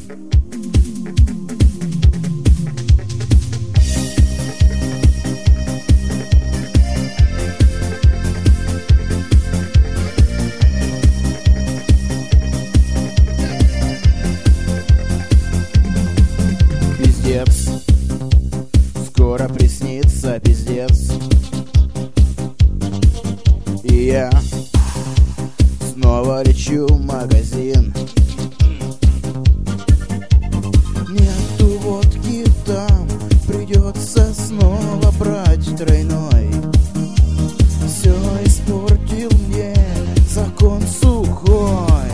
Пиздец, скоро приснится пиздец. И я снова лечу в магазин. Нету водки там, придется снова брать тройной. Все испортил мне закон сухой.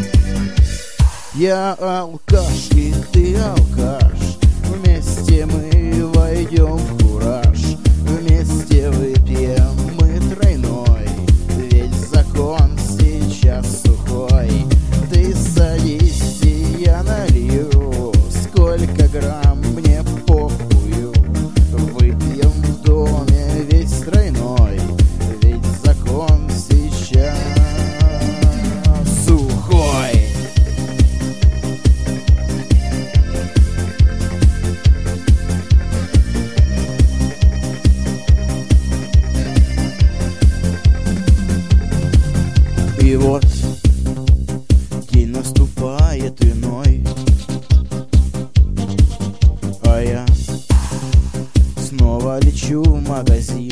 Я алкаш, и ты алкаш. Вместе мы войдем в кураж. Вместе выпьем мы тройной. Ведь закон сейчас сухой. Ты садись, и я налью. Сколько грамм мне похую. Выпьем в доме весь тройной. Ведь закон сейчас сухой. И вот день наступает иной, а я снова лечу в магазин.